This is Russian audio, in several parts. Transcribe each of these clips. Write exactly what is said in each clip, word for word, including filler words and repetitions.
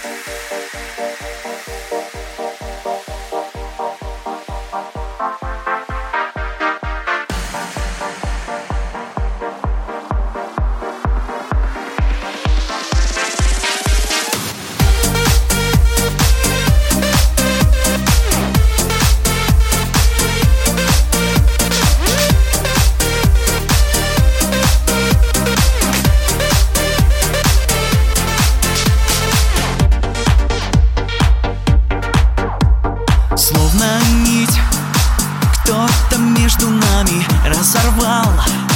Словно нить кто-то между нами разорвал,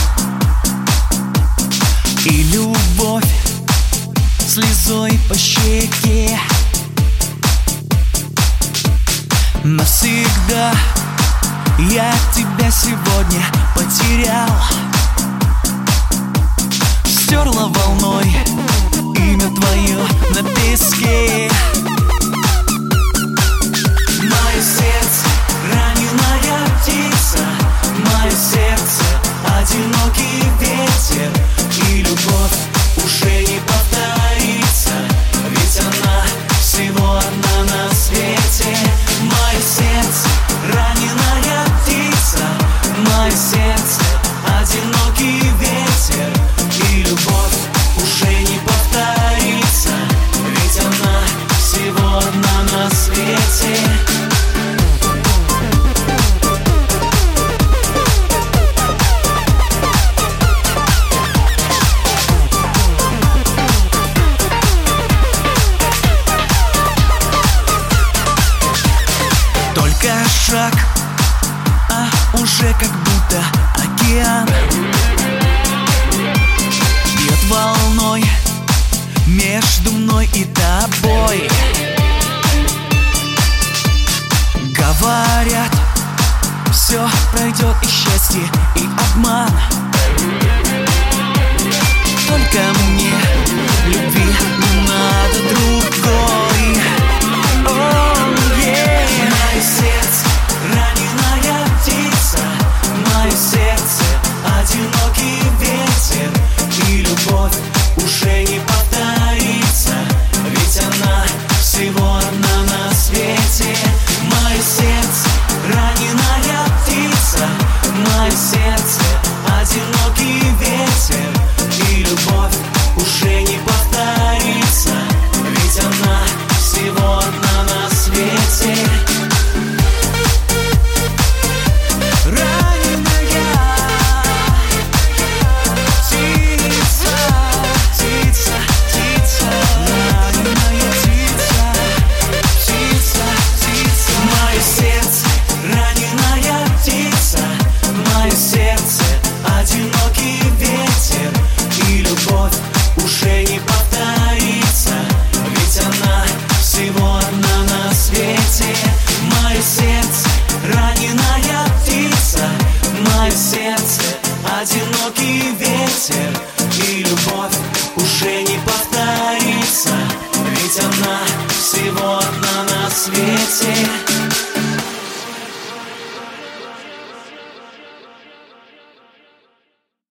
и любовь слезой по щеке навсегда. Я тебя сегодня потерял, стерла волной имя твое на песке. Мое сердце раненая птица, мое сердце одинокий ветер, и любовь уже не повторится, ведь она всего одна на свете. Мое сердце раненая птица, мое сердце одинокий ветер, и любовь уже не повторится, ведь она всего одна на свете. Только шаг, а уже как будто океан бьет волной между мной и тобой. Говорят, все пройдет, и счастье, и обман. Только мне любви не надо другой. Oh, yeah. Мое сердце раненая птица, мое сердце одинокий ветер, и любовь уже не повторится, ведь она всего одна на свете. Мое сердце раненая птица, мое сердце одинокий ветер, и любовь уже не повторится, ведь она всего одна на свете. Одинокий ветер, и любовь уже не повторится, ведь она всего одна на свете.